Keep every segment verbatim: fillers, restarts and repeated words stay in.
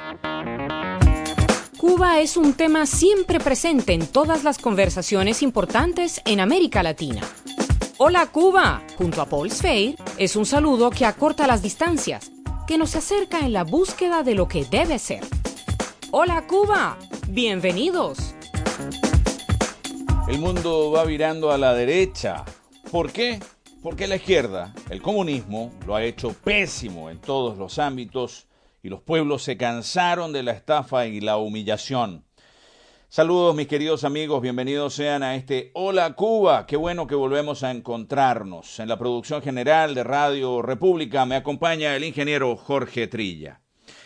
Cuba es un tema siempre presente en todas las conversaciones importantes en América Latina. Hola Cuba, junto a Paul Sfeir, es un saludo que acorta las distancias, que nos acerca en la búsqueda de lo que debe ser. Hola Cuba, bienvenidos. El mundo va virando a la derecha. ¿Por qué? Porque la izquierda, el comunismo, lo ha hecho pésimo en todos los ámbitos y los pueblos se cansaron de la estafa y la humillación. Saludos mis queridos amigos, bienvenidos sean a este Hola Cuba. Qué bueno que volvemos a encontrarnos. En la producción general de Radio República me acompaña el ingeniero Jorge Trilla.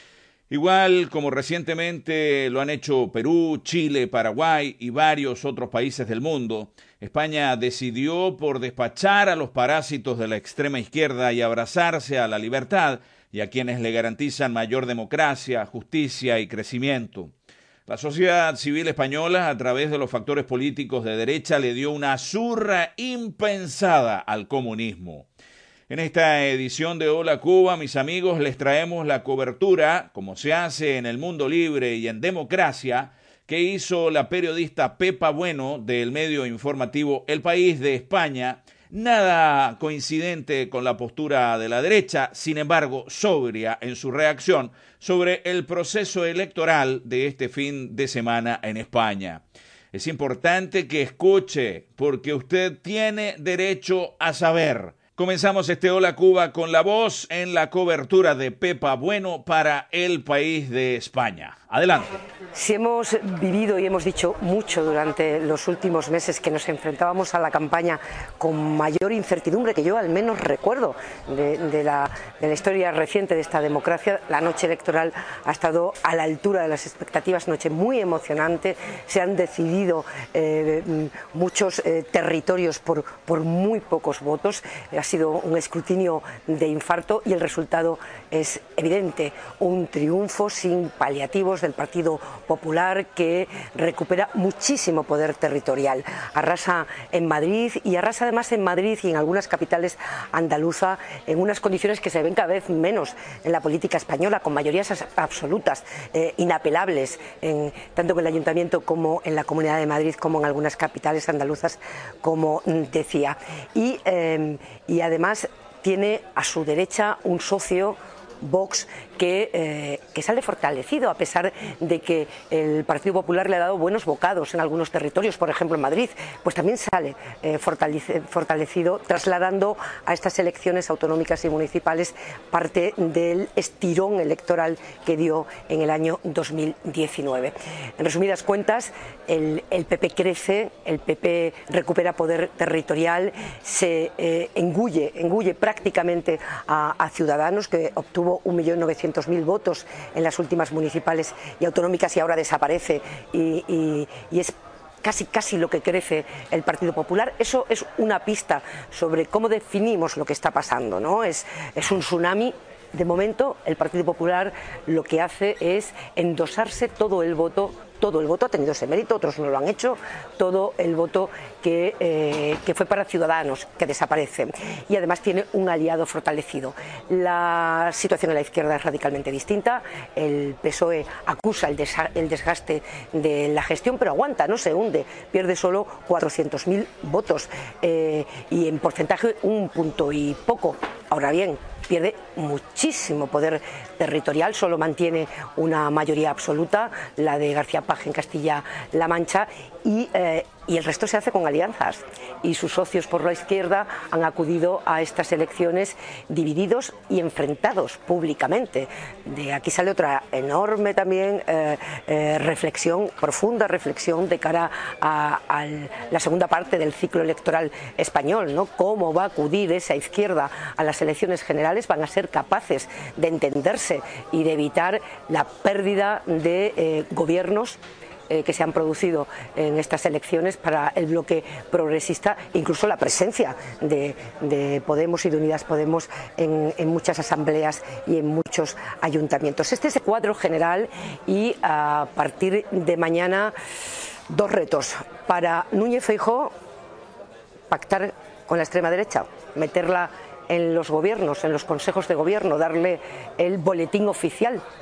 Igual como recientemente lo han hecho Perú, Chile, Paraguay y varios otros países del mundo, España decidió por despachar a los parásitos de la extrema izquierda y abrazarse a la libertad y a quienes le garantizan mayor democracia, justicia y crecimiento. La sociedad civil española, a través de los factores políticos de derecha, le dio una zurra impensada al comunismo. En esta edición de Hola Cuba, mis amigos, les traemos la cobertura, como se hace en El Mundo Libre y en Democracia, que hizo la periodista Pepa Bueno del medio informativo El País de España, nada coincidente con la postura de la derecha, sin embargo, sobria en su reacción sobre el proceso electoral de este fin de semana en España. Es importante que escuche, porque usted tiene derecho a saber. Comenzamos este Hola Cuba con la voz en la cobertura de Pepa Bueno para El País de España. Adelante. Si hemos vivido y hemos dicho mucho durante los últimos meses que nos enfrentábamos a la campaña con mayor incertidumbre que yo al menos recuerdo de, de, la, de la historia reciente de esta democracia, la noche electoral ha estado a la altura de las expectativas, noche muy emocionante, se han decidido eh, muchos eh, territorios por, por muy pocos votos, ha sido un escrutinio de infarto y el resultado es evidente, un triunfo sin paliativos del Partido Popular que recupera muchísimo poder territorial, arrasa en Madrid y arrasa además en Madrid y en algunas capitales andaluzas en unas condiciones que se ven cada vez menos en la política española, con mayorías absolutas, eh, inapelables, en, tanto en el Ayuntamiento como en la Comunidad de Madrid, como en algunas capitales andaluzas, como decía. Y, eh, y además tiene a su derecha un socio, Vox, que, eh, que sale fortalecido a pesar de que el Partido Popular le ha dado buenos bocados en algunos territorios, por ejemplo en Madrid, pues también sale eh, fortalece, fortalecido, trasladando a estas elecciones autonómicas y municipales parte del estirón electoral que dio en el año dos mil diecinueve. En resumidas cuentas, el, el P P crece, el P P recupera poder territorial, se eh, engulle, engulle prácticamente a, a Ciudadanos, que obtuvo un millón novecientos mil votos en las últimas municipales y autonómicas y ahora desaparece y, y, y es casi casi lo que crece el Partido Popular. Eso es una pista sobre cómo definimos lo que está pasando, ¿no? Es, es un tsunami. De momento el Partido Popular lo que hace es endosarse todo el voto, todo el voto ha tenido ese mérito, otros no lo han hecho, todo el voto que, eh, que fue para Ciudadanos, que desaparece, y además tiene un aliado fortalecido. La situación en la izquierda es radicalmente distinta, el P S O E acusa el, desa el desgaste de la gestión, pero aguanta, no se hunde, pierde solo cuatrocientos mil votos eh, y en porcentaje un punto y poco. Ahora bien, pierde muchísimo poder territorial, solo mantiene una mayoría absoluta, la de García Paje en Castilla-La Mancha, y, eh, y el resto se hace con alianzas. Y sus socios por la izquierda han acudido a estas elecciones divididos y enfrentados públicamente. De aquí sale otra enorme también eh, eh, reflexión, profunda reflexión de cara a, a la segunda parte del ciclo electoral español, ¿no? Cómo va a acudir esa izquierda a las elecciones generales, van a ser capaces de entenderse y de evitar la pérdida de eh, gobiernos eh, que se han producido en estas elecciones para el bloque progresista, incluso la presencia de, de Podemos y de Unidas Podemos en, en muchas asambleas y en muchos ayuntamientos. Este es el cuadro general y a partir de mañana dos retos. Para Núñez Feijóo, pactar con la extrema derecha, meterla en los gobiernos, en los consejos de gobierno, darle el boletín oficial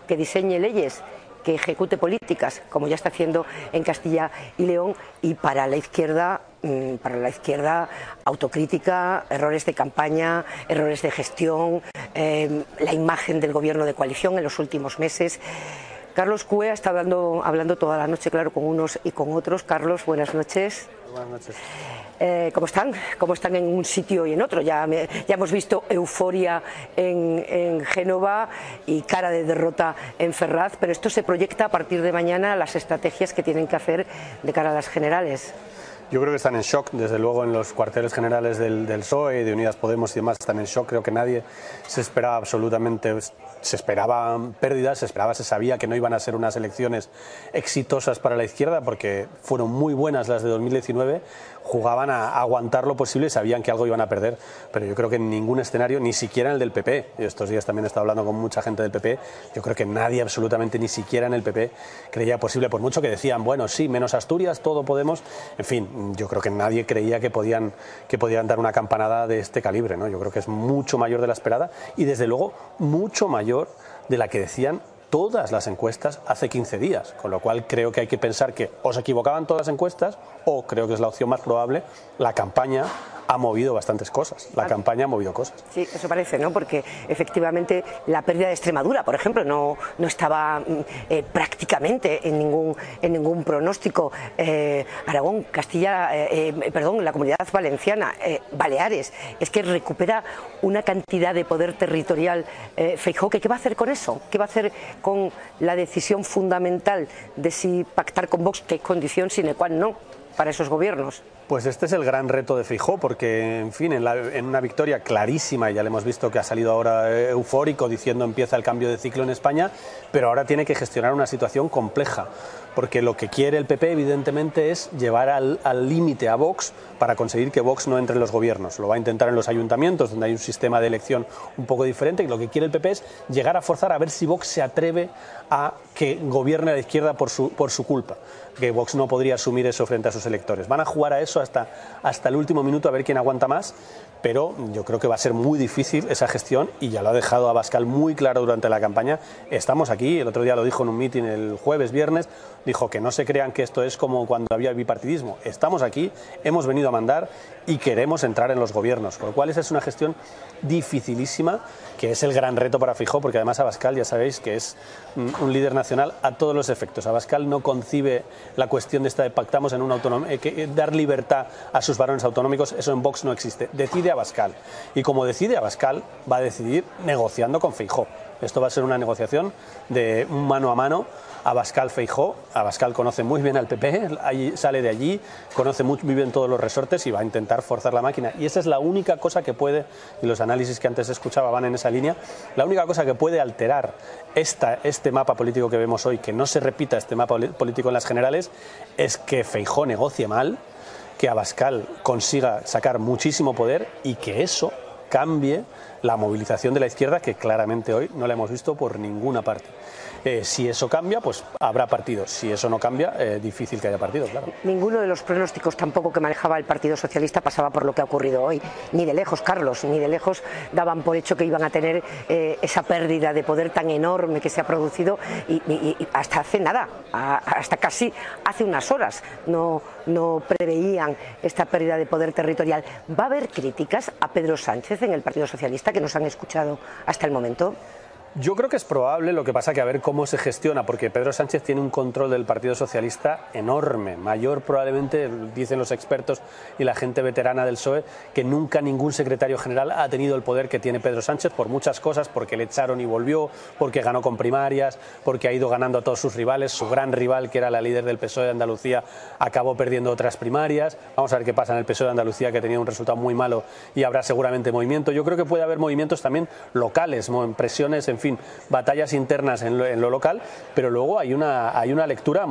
que diseñe leyes, que ejecute políticas, como ya está haciendo en Castilla y León, y para la izquierda, para la izquierda, autocrítica, errores de campaña, errores de gestión, eh, la imagen del gobierno de coalición en los últimos meses. Carlos Cue está hablando, hablando toda la noche, claro, con unos y con otros. Carlos, buenas noches. Buenas noches. Eh, ¿Cómo están? ¿Cómo están en un sitio y en otro? Ya, me, ya hemos visto euforia en, en Génova y cara de derrota en Ferraz, pero esto se proyecta a partir de mañana las estrategias que tienen que hacer de cara a las generales. Yo creo que están en shock, desde luego en los cuarteles generales del, del P S O E, de Unidas Podemos y demás están en shock. Creo que nadie se esperaba absolutamente, se esperaban pérdidas, se esperaba, se sabía que no iban a ser unas elecciones exitosas para la izquierda porque fueron muy buenas las de dos mil diecinueve, jugaban a aguantar lo posible y sabían que algo iban a perder, pero yo creo que en ningún escenario, ni siquiera en el del P P, y estos días también he estado hablando con mucha gente del P P, yo creo que nadie absolutamente, ni siquiera en el P P, creía posible, por mucho que decían, bueno, sí, menos Asturias, todo Podemos, en fin, yo creo que nadie creía que podían, que podían dar una campanada de este calibre, ¿no? Yo creo que es mucho mayor de la esperada y desde luego mucho mayor de la que decían todas las encuestas hace quince días, con lo cual creo que hay que pensar que o se equivocaban todas las encuestas o, creo que es la opción más probable, la campaña ha movido bastantes cosas, la campaña ha movido cosas. Sí, eso parece, ¿no? Porque efectivamente la pérdida de Extremadura, por ejemplo, no, no estaba eh, prácticamente en ningún, en ningún pronóstico. Eh, Aragón, Castilla, eh, eh, perdón, la Comunidad Valenciana, eh, Baleares, es que recupera una cantidad de poder territorial. Eh, Feijóo, ¿qué va a hacer con eso? ¿Qué va a hacer con la decisión fundamental de si pactar con Vox, que es condición sine qua non para esos gobiernos? Pues este es el gran reto de Feijóo, porque, en fin, en, la, en una victoria clarísima, y ya le hemos visto que ha salido ahora eufórico diciendo empieza el cambio de ciclo en España, pero ahora tiene que gestionar una situación compleja, porque lo que quiere el P P, evidentemente, es llevar al límite a Vox para conseguir que Vox no entre en los gobiernos. Lo va a intentar en los ayuntamientos, donde hay un sistema de elección un poco diferente, y lo que quiere el P P es llegar a forzar a ver si Vox se atreve a que gobierne a la izquierda por su, por su culpa, que Vox no podría asumir eso frente a sus electores. Van a jugar a eso hasta, hasta el último minuto a ver quién aguanta más, pero yo creo que va a ser muy difícil esa gestión y ya lo ha dejado Abascal muy claro durante la campaña. Estamos aquí, el otro día lo dijo en un mitin el jueves, viernes, dijo que no se crean que esto es como cuando había bipartidismo. Estamos aquí, hemos venido a mandar y queremos entrar en los gobiernos, con lo cual esa es una gestión dificilísima, que es el gran reto para Feijóo, porque además Abascal, ya sabéis, que es un líder nacional a todos los efectos. Abascal no concibe la cuestión de esta de pactamos en una autonomía, eh, que, dar libertad a sus varones autonómicos, eso en Vox no existe. Decide Abascal. Y como decide Abascal, va a decidir negociando con Feijóo. Esto va a ser una negociación de un mano a mano, Abascal-Feijóo. Abascal conoce muy bien al P P, allí, sale de allí, conoce muy, muy bien todos los resortes y va a intentar forzar la máquina. Y esa es la única cosa que puede, y los análisis que antes escuchaba van en esa línea, la única cosa que puede alterar esta, este mapa político que vemos hoy, que no se repita este mapa político en las generales, es que Feijóo negocie mal, que Abascal consiga sacar muchísimo poder y que eso cambie la movilización de la izquierda, que claramente hoy no la hemos visto por ninguna parte. Eh, si eso cambia, pues habrá partidos. Si eso no cambia, eh, difícil que haya partidos, claro. Ninguno de los pronósticos tampoco que manejaba el Partido Socialista pasaba por lo que ha ocurrido hoy. Ni de lejos, Carlos, ni de lejos daban por hecho que iban a tener eh, esa pérdida de poder tan enorme que se ha producido y, y, y hasta hace nada, a, hasta casi hace unas horas no, no preveían esta pérdida de poder territorial. ¿Va a haber críticas a Pedro Sánchez en el Partido Socialista que nos han escuchado hasta el momento? Yo creo que es probable, lo que pasa que a ver cómo se gestiona, porque Pedro Sánchez tiene un control del Partido Socialista enorme, mayor probablemente, dicen los expertos y la gente veterana del P S O E, que nunca ningún secretario general ha tenido el poder que tiene Pedro Sánchez por muchas cosas, porque le echaron y volvió, porque ganó con primarias, porque ha ido ganando a todos sus rivales, su gran rival, que era la líder del P S O E de Andalucía, acabó perdiendo otras primarias. Vamos a ver qué pasa en el P S O E de Andalucía, que tenía un resultado muy malo y habrá seguramente movimiento. Yo creo que puede haber movimientos también locales, presiones, en fin, fin, batallas internas en lo, en lo local, pero luego hay una, hay una lectura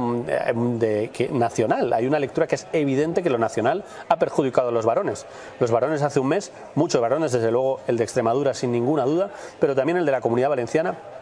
de, que, nacional, hay una lectura que es evidente que lo nacional ha perjudicado a los varones. Los varones hace un mes, muchos varones, desde luego el de Extremadura sin ninguna duda, pero también el de la Comunidad Valenciana,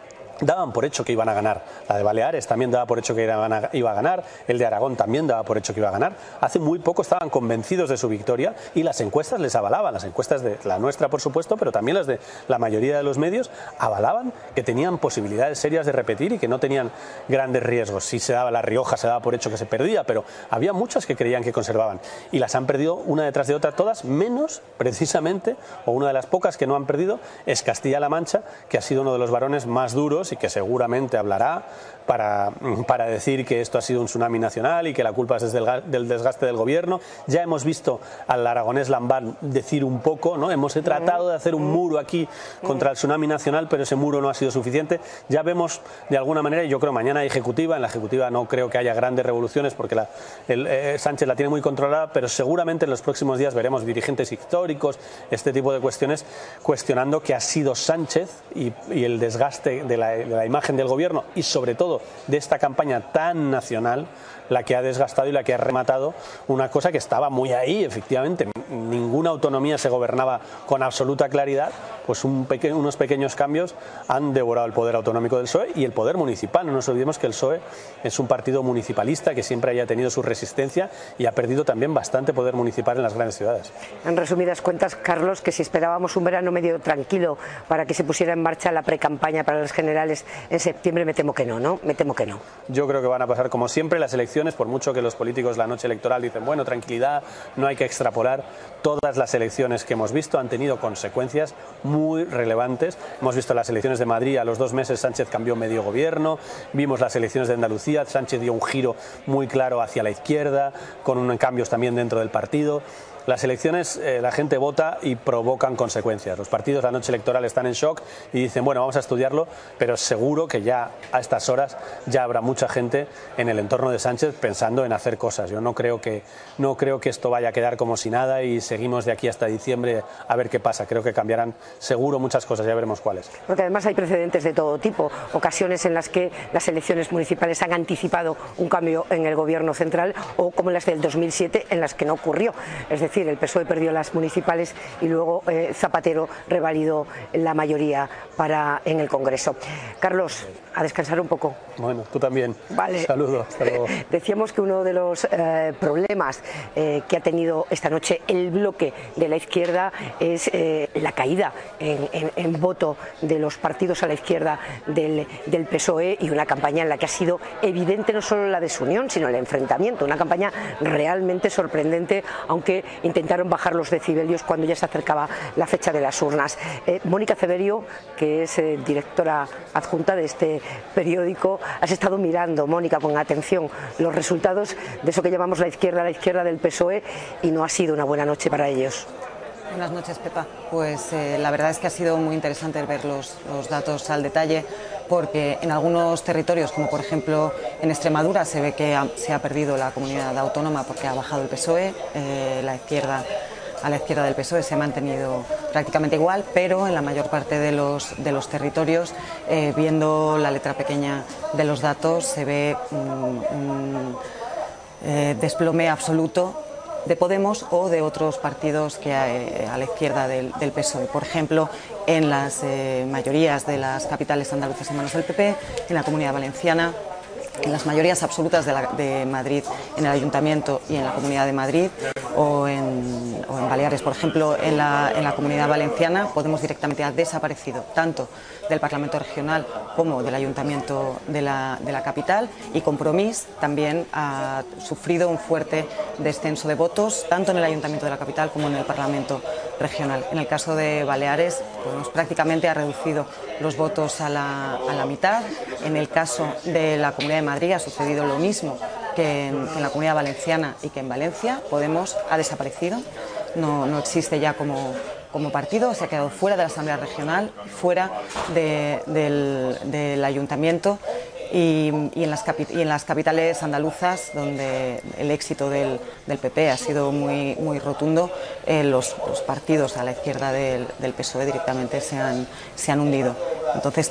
daban por hecho que iban a ganar. La de Baleares también daba por hecho que iba a ganar, el de Aragón también daba por hecho que iba a ganar. Hace muy poco estaban convencidos de su victoria y las encuestas les avalaban, las encuestas de la nuestra por supuesto, pero también las de la mayoría de los medios avalaban que tenían posibilidades serias de repetir y que no tenían grandes riesgos. Si se daba La Rioja se daba por hecho que se perdía, pero había muchas que creían que conservaban y las han perdido una detrás de otra todas, menos precisamente, o una de las pocas que no han perdido, es Castilla-La Mancha, que ha sido uno de los varones más duros y que seguramente hablará para, para decir que esto ha sido un tsunami nacional y que la culpa es desde el, del desgaste del gobierno. Ya hemos visto al aragonés Lambán decir un poco, ¿no? Hemos tratado de hacer un muro aquí contra el tsunami nacional, pero ese muro no ha sido suficiente. Ya vemos de alguna manera, y yo creo mañana hay ejecutiva, en la ejecutiva no creo que haya grandes revoluciones porque la, el, eh, Sánchez la tiene muy controlada, pero seguramente en los próximos días veremos dirigentes históricos, este tipo de cuestiones, cuestionando que ha sido Sánchez y, y el desgaste de la, de la imagen del gobierno y sobre todo de esta campaña tan nacional la que ha desgastado y la que ha rematado una cosa que estaba muy ahí, efectivamente. Ninguna autonomía se gobernaba con absoluta claridad, pues un peque unos pequeños cambios han devorado el poder autonómico del P S O E y el poder municipal. No nos olvidemos que el P S O E es un partido municipalista que siempre haya tenido su resistencia y ha perdido también bastante poder municipal en las grandes ciudades. En resumidas cuentas, Carlos, que si esperábamos un verano medio tranquilo para que se pusiera en marcha la precampaña para las generales en septiembre, me temo que no, ¿no? Me temo que no. Yo creo que van a pasar como siempre las elecciones, por mucho que los políticos la noche electoral dicen, bueno, tranquilidad, no hay que extrapolar. Todas las elecciones que hemos visto han tenido consecuencias muy relevantes. Hemos visto las elecciones de Madrid, a los dos meses Sánchez cambió medio gobierno, vimos las elecciones de Andalucía, Sánchez dio un giro muy claro hacia la izquierda, con cambios también dentro del partido. Las elecciones, eh, la gente vota y provocan consecuencias. Los partidos la noche electoral están en shock y dicen, bueno, vamos a estudiarlo, pero seguro que ya a estas horas ya habrá mucha gente en el entorno de Sánchez pensando en hacer cosas. Yo no creo que, no creo que esto vaya a quedar como si nada y seguimos de aquí hasta diciembre a ver qué pasa. Creo que cambiarán seguro muchas cosas, ya veremos cuáles. Porque además hay precedentes de todo tipo, ocasiones en las que las elecciones municipales han anticipado un cambio en el gobierno central o como las del dos mil siete en las que no ocurrió. Es decir, el P S O E perdió las municipales y luego eh, Zapatero revalidó la mayoría para en el Congreso. Carlos, a descansar un poco. Bueno, tú también. Vale. Saludos. Hasta luego. Decíamos que uno de los eh, problemas eh, que ha tenido esta noche el bloque de la izquierda es eh, la caída en, en, en voto de los partidos a la izquierda del, del P S O E y una campaña en la que ha sido evidente no solo la desunión, sino el enfrentamiento. Una campaña realmente sorprendente, aunque intentaron bajar los decibelios cuando ya se acercaba la fecha de las urnas. Eh, Mónica Ceberio, que es eh, directora adjunta de este periódico, has estado mirando, Mónica, con atención los resultados de eso que llamamos la izquierda, la izquierda del P S O E, y no ha sido una buena noche para ellos. Buenas noches, Pepa. Pues eh, la verdad es que ha sido muy interesante ver los, los datos al detalle, porque en algunos territorios, como por ejemplo en Extremadura, se ve que ha, se ha perdido la comunidad autónoma porque ha bajado el P S O E, eh, la izquierda, a la izquierda del P S O E se ha mantenido prácticamente igual, pero en la mayor parte de los, de los territorios, eh, viendo la letra pequeña de los datos, se ve un, un eh, desplome absoluto de Podemos o de otros partidos que hay a la izquierda del, del P S O E. Por ejemplo, en las eh, mayorías de las capitales andaluzas en manos del P P, en la Comunidad Valenciana, en las mayorías absolutas de, la, de Madrid, en el Ayuntamiento y en la Comunidad de Madrid, o en, o en Baleares, por ejemplo, en la, en la Comunidad Valenciana, Podemos directamente ha desaparecido tanto del Parlamento Regional como del Ayuntamiento de la, de la capital, y Compromís también ha sufrido un fuerte descenso de votos tanto en el Ayuntamiento de la capital como en el Parlamento Regional. En el caso de Baleares, Podemos prácticamente ha reducido los votos a la, a la mitad. En el caso de la Comunidad de Madrid ha sucedido lo mismo que en, que en la Comunidad Valenciana y que en Valencia. Podemos ha desaparecido, no, no existe ya como, como partido, se ha quedado fuera de la Asamblea Regional, fuera de, del, del Ayuntamiento y, y, en las capi, y en las capitales andaluzas, donde el éxito del, del P P ha sido muy, muy rotundo, eh, los, los partidos a la izquierda del, del P S O E directamente se han, se han hundido. Entonces,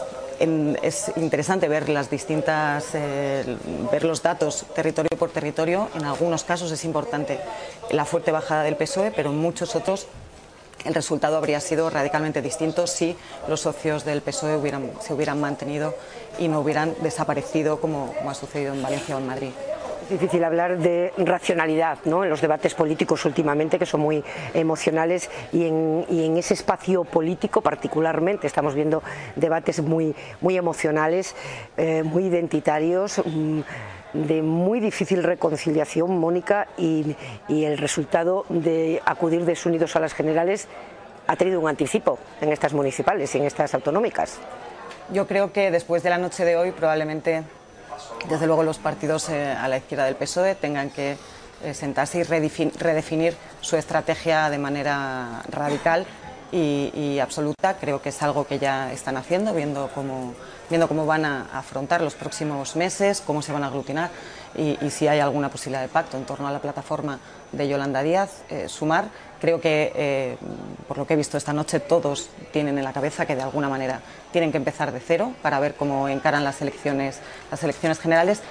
es interesante ver las distintas, eh, ver los datos territorio por territorio. En algunos casos es importante la fuerte bajada del P S O E, pero en muchos otros el resultado habría sido radicalmente distinto si los socios del P S O E hubieran, se hubieran mantenido y no hubieran desaparecido como, como ha sucedido en Valencia o en Madrid. Es difícil hablar de racionalidad, ¿no?, en los debates políticos últimamente, que son muy emocionales, y en, y en ese espacio político particularmente estamos viendo debates muy, muy emocionales, eh, muy identitarios, mmm, de muy difícil reconciliación, Mónica, y, y el resultado de acudir desunidos a las generales ha tenido un anticipo en estas municipales y en estas autonómicas. Yo creo que después de la noche de hoy probablemente, desde luego, los partidos eh, a la izquierda del P S O E tengan que eh, sentarse y redefinir su estrategia de manera radical y, y absoluta. Creo que es algo que ya están haciendo, viendo cómo, viendo cómo van a afrontar los próximos meses, cómo se van a aglutinar y, y si hay alguna posibilidad de pacto en torno a la plataforma de Yolanda Díaz. Eh, sumar, creo que, eh, por lo que he visto esta noche, todos tienen en la cabeza que de alguna manera tienen que empezar de cero para ver cómo encaran las elecciones, las elecciones generales.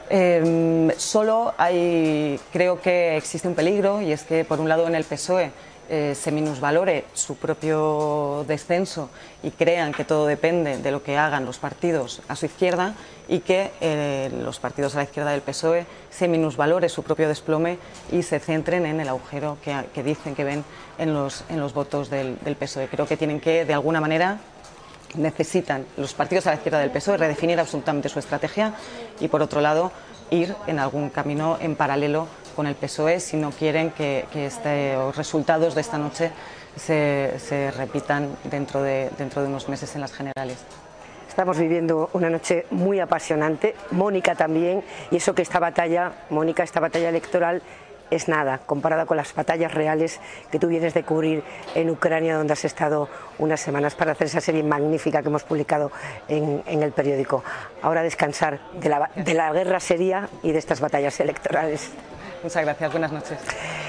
Eh, solo hay, creo que existe un peligro, y es que por un lado en el P S O E eh, se minusvalore su propio descenso y crean que todo depende de lo que hagan los partidos a su izquierda, y que eh, los partidos a la izquierda del P S O E se minusvalore su propio desplome y se centren en el agujero que, que dicen que ven en los, en los votos del, del P S O E. Creo que tienen que, de alguna manera, necesitan los partidos a la izquierda del P S O E redefinir absolutamente su estrategia y, por otro lado, ir en algún camino en paralelo con el P S O E si no quieren que, que este, los resultados de esta noche se, se repitan dentro de, dentro de unos meses en las generales. Estamos viviendo una noche muy apasionante, Mónica también, y eso que esta batalla, Mónica, esta batalla electoral es nada comparada con las batallas reales que tú vienes de cubrir en Ucrania, donde has estado unas semanas para hacer esa serie magnífica que hemos publicado en, en el periódico. Ahora descansar de la, de la guerra seria y de estas batallas electorales. Muchas gracias, buenas noches.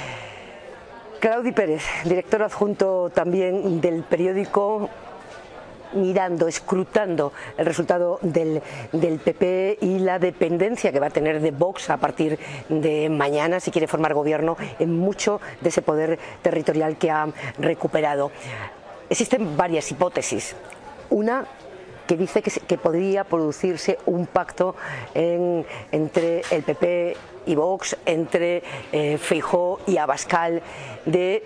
Claudi Pérez, director adjunto también del periódico, mirando, escrutando el resultado del, del P P y la dependencia que va a tener de Vox a partir de mañana, si quiere formar gobierno, en mucho de ese poder territorial que ha recuperado. Existen varias hipótesis. Una que dice que, que podría producirse un pacto en, entre el P P y Vox, entre eh, Feijóo y Abascal, de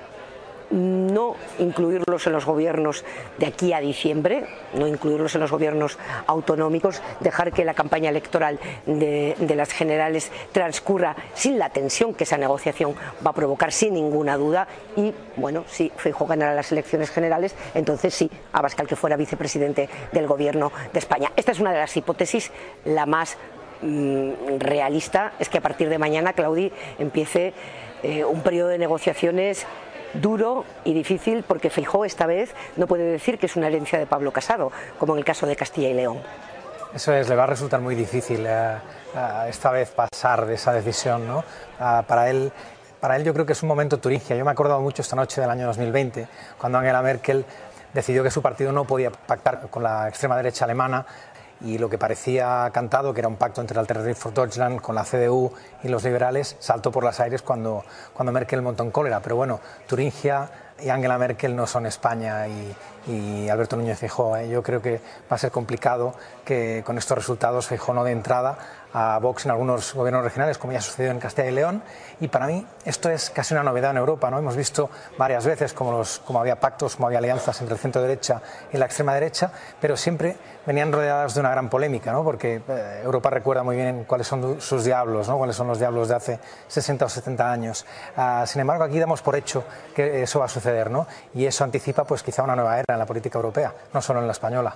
no incluirlos en los gobiernos de aquí a diciembre, no incluirlos en los gobiernos autonómicos, dejar que la campaña electoral de, de las generales transcurra sin la tensión que esa negociación va a provocar, sin ninguna duda. Y bueno, si Feijóo ganara las elecciones generales, entonces sí, Abascal que fuera vicepresidente del gobierno de España. Esta es una de las hipótesis, la más mmm, realista es que a partir de mañana, Claudi, empiece eh, un periodo de negociaciones duro y difícil, porque Feijóo esta vez no puede decir que es una herencia de Pablo Casado, como en el caso de Castilla y León. Eso es, le va a resultar muy difícil eh, eh, esta vez pasar de esa decisión, ¿no? Uh, para él, para él yo creo que es un momento Turingia. Yo me he acordado mucho esta noche del año dos mil veinte, cuando Angela Merkel decidió que su partido no podía pactar con la extrema derecha alemana, y lo que parecía cantado, que era un pacto entre Alternative for Deutschland con la C D U y los liberales, saltó por los aires cuando, cuando Merkel montó en cólera. Pero bueno, Turingia y Angela Merkel no son España y, y Alberto Núñez Feijóo, ¿eh? Yo creo que va a ser complicado que con estos resultados Feijóo no dé entrada a Vox en algunos gobiernos regionales, como ya ha sucedido en Castilla y León. Y para mí esto es casi una novedad en Europa, ¿no? Hemos visto varias veces como, los, como había pactos, como había alianzas entre el centro derecha y la extrema derecha, pero siempre venían rodeadas de una gran polémica, ¿no? Porque eh, Europa recuerda muy bien cuáles son sus diablos, ¿no? Cuáles son los diablos de hace sesenta o setenta años. Uh, sin embargo, aquí damos por hecho que eso va a suceder, ¿no? Y eso anticipa pues quizá una nueva era en la política europea, no solo en la española.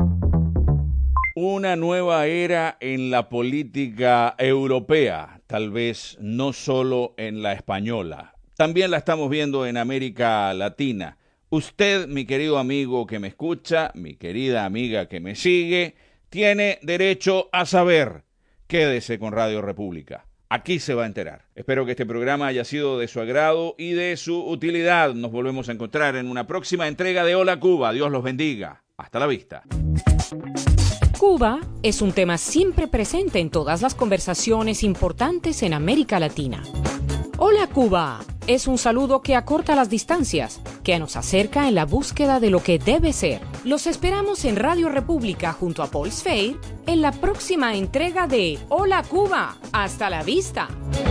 Una nueva era en la política europea, tal vez no solo en la española. También la estamos viendo en América Latina. Usted, mi querido amigo que me escucha, mi querida amiga que me sigue, tiene derecho a saber. Quédese con Radio República. Aquí se va a enterar. Espero que este programa haya sido de su agrado y de su utilidad. Nos volvemos a encontrar en una próxima entrega de Hola Cuba. Dios los bendiga. Hasta la vista. Cuba es un tema siempre presente en todas las conversaciones importantes en América Latina. Hola Cuba, es un saludo que acorta las distancias, que nos acerca en la búsqueda de lo que debe ser. Los esperamos en Radio República junto a Paul Sfeir en la próxima entrega de Hola Cuba. ¡Hasta la vista!